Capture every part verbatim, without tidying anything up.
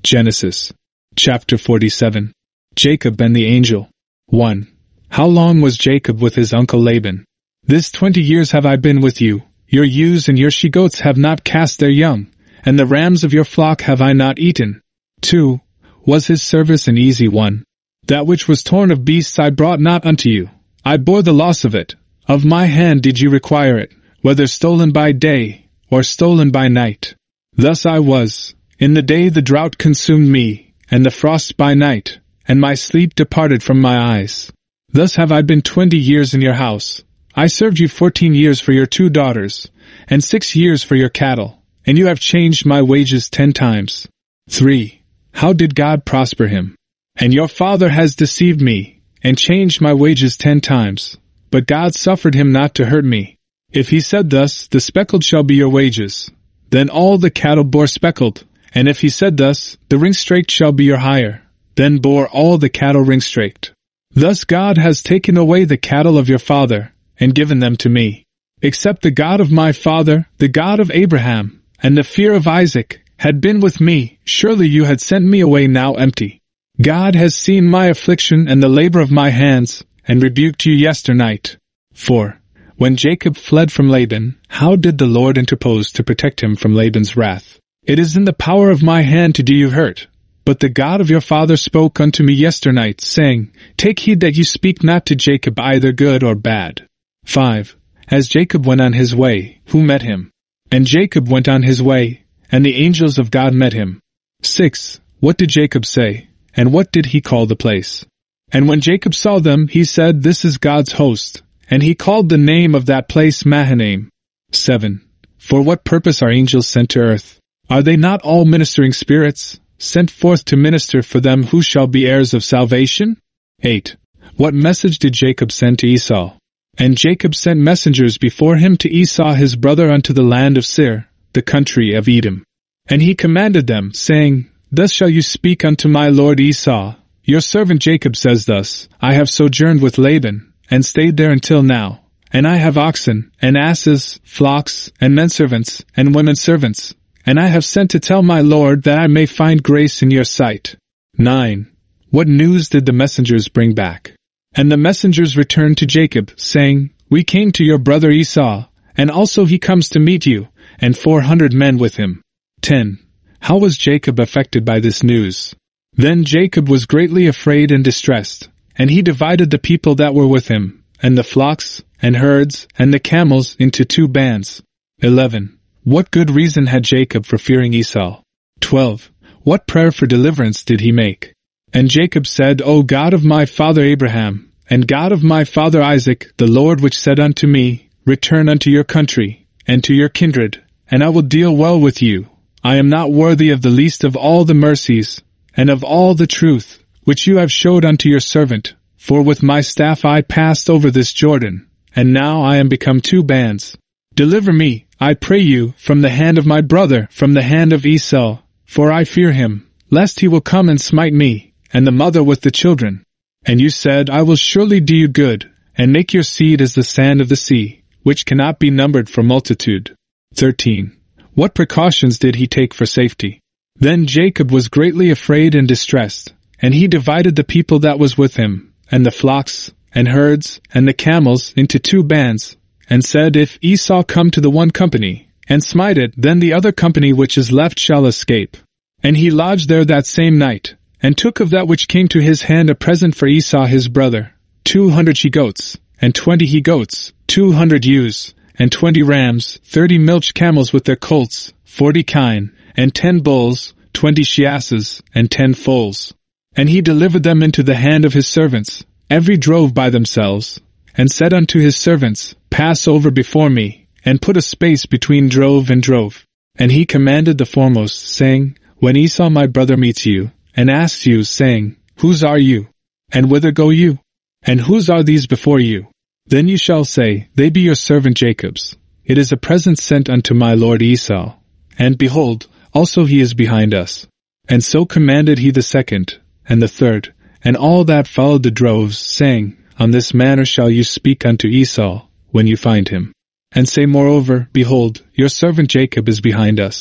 Genesis chapter forty-seven. Jacob and the angel. one. How long was Jacob with his uncle Laban? This twenty years have I been with you. Your ewes and your she-goats have not cast their young, and the rams of your flock have I not eaten. two. Was his service an easy one? That which was torn of beasts I brought not unto you. I bore the loss of it. Of my hand did you require it, whether stolen by day, or stolen by night. Thus I was. In the day the drought consumed me, and the frost by night, and my sleep departed from my eyes. Thus have I been twenty years in your house. I served you fourteen years for your two daughters, and six years for your cattle, and you have changed my wages ten times. three. How did God prosper him? And your father has deceived me, and changed my wages ten times. But God suffered him not to hurt me. If he said thus, the speckled shall be your wages, then all the cattle bore speckled. And if he said thus, the ring-straked shall be your hire, then bore all the cattle ring-straked. Thus God has taken away the cattle of your father, and given them to me. Except the God of my father, the God of Abraham, and the fear of Isaac, had been with me, surely you had sent me away now empty. God has seen my affliction and the labor of my hands, and rebuked you yesternight. four. When Jacob fled from Laban, how did the Lord interpose to protect him from Laban's wrath? It is in the power of my hand to do you hurt. But the God of your father spoke unto me yesternight, saying, Take heed that you speak not to Jacob either good or bad. five. As Jacob went on his way, who met him? And Jacob went on his way, and the angels of God met him. six. What did Jacob say? And what did he call the place? And when Jacob saw them, he said, This is God's host. And he called the name of that place Mahanaim. seven. For what purpose are angels sent to earth? Are they not all ministering spirits, sent forth to minister for them who shall be heirs of salvation? eight. What message did Jacob send to Esau? And Jacob sent messengers before him to Esau his brother unto the land of Seir, the country of Edom. And he commanded them, saying, Thus shall you speak unto my lord Esau. Your servant Jacob says thus, I have sojourned with Laban, and stayed there until now. And I have oxen, and asses, flocks, and menservants, and women servants. And I have sent to tell my lord that I may find grace in your sight. nine. What news did the messengers bring back? And the messengers returned to Jacob, saying, We came to your brother Esau, and also he comes to meet you, and four hundred men with him. ten. How was Jacob affected by this news? Then Jacob was greatly afraid and distressed, and he divided the people that were with him, and the flocks, and herds, and the camels into two bands. eleven. What good reason had Jacob for fearing Esau? twelve. What prayer for deliverance did he make? And Jacob said, O God of my father Abraham, and God of my father Isaac, the Lord which said unto me, Return unto your country, and to your kindred, and I will deal well with you. I am not worthy of the least of all the mercies, and of all the truth, which you have showed unto your servant, for with my staff I passed over this Jordan, and now I am become two bands. Deliver me, I pray you, from the hand of my brother, from the hand of Esau, for I fear him, lest he will come and smite me, and the mother with the children. And you said, I will surely do you good, and make your seed as the sand of the sea, which cannot be numbered for multitude. thirteen. What precautions did he take for safety? Then Jacob was greatly afraid and distressed, and he divided the people that was with him, and the flocks, and herds, and the camels into two bands, and said, If Esau come to the one company, and smite it, then the other company which is left shall escape. And he lodged there that same night, and took of that which came to his hand a present for Esau his brother, two hundred she-goats, and twenty he-goats, two hundred ewes, and twenty rams, thirty milch camels with their colts, forty kine, and ten bulls, twenty she-asses, and ten foals. And he delivered them into the hand of his servants, every drove by themselves, and said unto his servants, Pass over before me, and put a space between drove and drove. And he commanded the foremost, saying, When Esau my brother meets you, and asks you, saying, Whose are you? And whither go you? And whose are these before you? Then you shall say, They be your servant Jacob's. It is a present sent unto my lord Esau. And behold, also he is behind us. And so commanded he the second, and the third, and all that followed the droves, saying, On this manner shall you speak unto Esau, when you find him. And say moreover, Behold, your servant Jacob is behind us.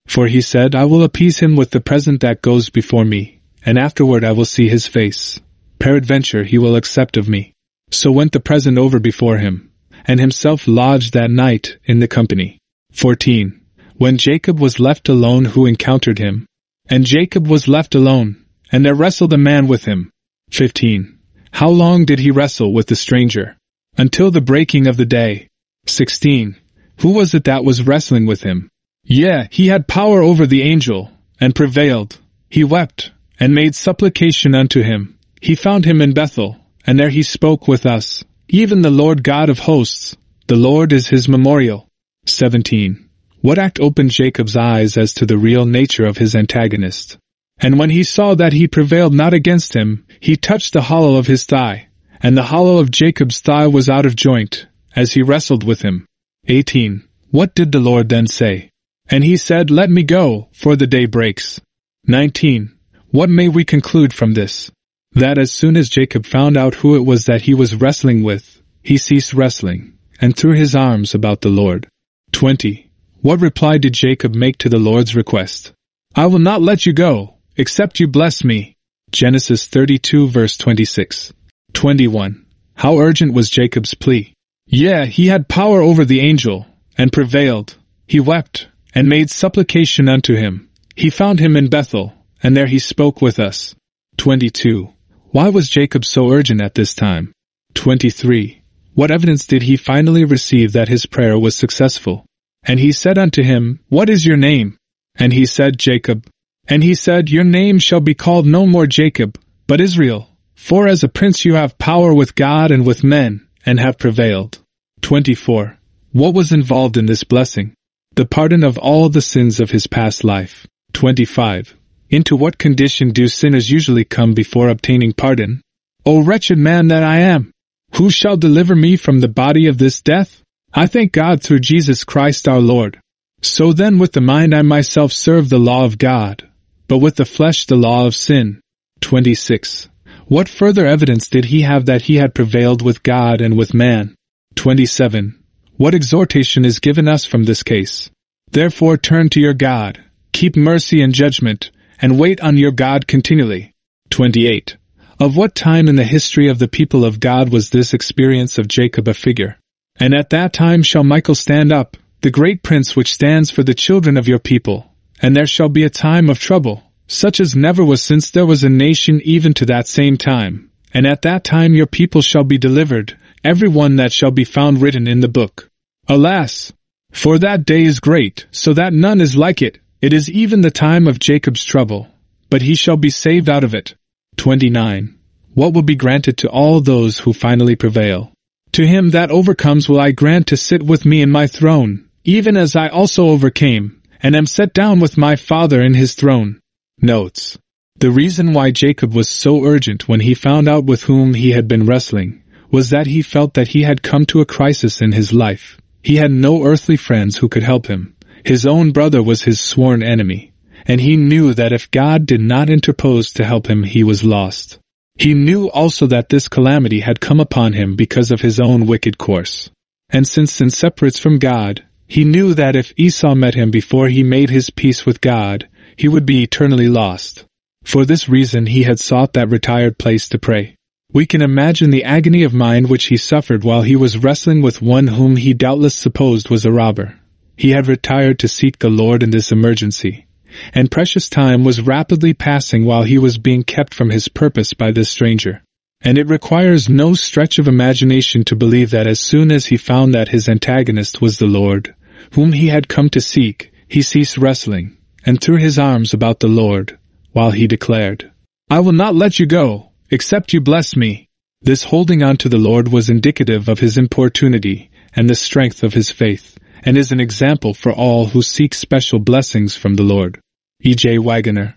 For he said, I will appease him with the present that goes before me, and afterward I will see his face. Peradventure he will accept of me. So went the present over before him, and himself lodged that night in the company. fourteen. When Jacob was left alone, who encountered him? And Jacob was left alone, and there wrestled a man with him. fifteen. How long did he wrestle with the stranger? Until the breaking of the day. sixteen. Who was it that was wrestling with him? Yea, he had power over the angel, and prevailed. He wept, and made supplication unto him. He found him in Bethel, and there he spoke with us. Even the Lord God of hosts, the Lord is his memorial. seventeen. What act opened Jacob's eyes as to the real nature of his antagonist? And when he saw that he prevailed not against him, he touched the hollow of his thigh, and the hollow of Jacob's thigh was out of joint, as he wrestled with him. eighteen. What did the Lord then say? And he said, Let me go, for the day breaks. nineteen. What may we conclude from this? That as soon as Jacob found out who it was that he was wrestling with, he ceased wrestling, and threw his arms about the Lord. twenty. What reply did Jacob make to the Lord's request? I will not let you go, except you bless me. Genesis thirty-two verse twenty-six. twenty-one. How urgent was Jacob's plea? Yea, he had power over the angel, and prevailed. He wept, and made supplication unto him. He found him in Bethel, and there he spoke with us. twenty-two. Why was Jacob so urgent at this time? twenty-three. What evidence did he finally receive that his prayer was successful? And he said unto him, What is your name? And he said, Jacob. And he said, Your name shall be called no more Jacob, but Israel. For as a prince you have power with God and with men, and have prevailed. twenty-four. What was involved in this blessing? The pardon of all the sins of his past life. twenty-five. Into what condition do sinners usually come before obtaining pardon? O wretched man that I am! Who shall deliver me from the body of this death? I thank God through Jesus Christ our Lord. So then with the mind I myself serve the law of God, but with the flesh the law of sin. twenty-six. What further evidence did he have that he had prevailed with God and with man? twenty-seven. What exhortation is given us from this case? Therefore turn to your God, keep mercy and judgment, and wait on your God continually. twenty-eight. Of what time in the history of the people of God was this experience of Jacob a figure? And at that time shall Michael stand up, the great prince which stands for the children of your people, and there shall be a time of trouble, such as never was since there was a nation even to that same time. And at that time your people shall be delivered, every one that shall be found written in the book. Alas! For that day is great, so that none is like it. It is even the time of Jacob's trouble, but he shall be saved out of it. twenty-nine. What will be granted to all those who finally prevail? To him that overcomes will I grant to sit with me in my throne, even as I also overcame, and am set down with my Father in his throne. Notes. The reason why Jacob was so urgent when he found out with whom he had been wrestling was that he felt that he had come to a crisis in his life. He had no earthly friends who could help him. His own brother was his sworn enemy, and he knew that if God did not interpose to help him, he was lost. He knew also that this calamity had come upon him because of his own wicked course. And since sin separates from God, he knew that if Esau met him before he made his peace with God, he would be eternally lost. For this reason he had sought that retired place to pray. We can imagine the agony of mind which he suffered while he was wrestling with one whom he doubtless supposed was a robber. He had retired to seek the Lord in this emergency, and precious time was rapidly passing while he was being kept from his purpose by this stranger. And it requires no stretch of imagination to believe that as soon as he found that his antagonist was the Lord, whom he had come to seek, he ceased wrestling, and threw his arms about the Lord, while he declared, I will not let you go, except you bless me. This holding on to the Lord was indicative of his importunity and the strength of his faith, and is an example for all who seek special blessings from the Lord. E J Wagoner.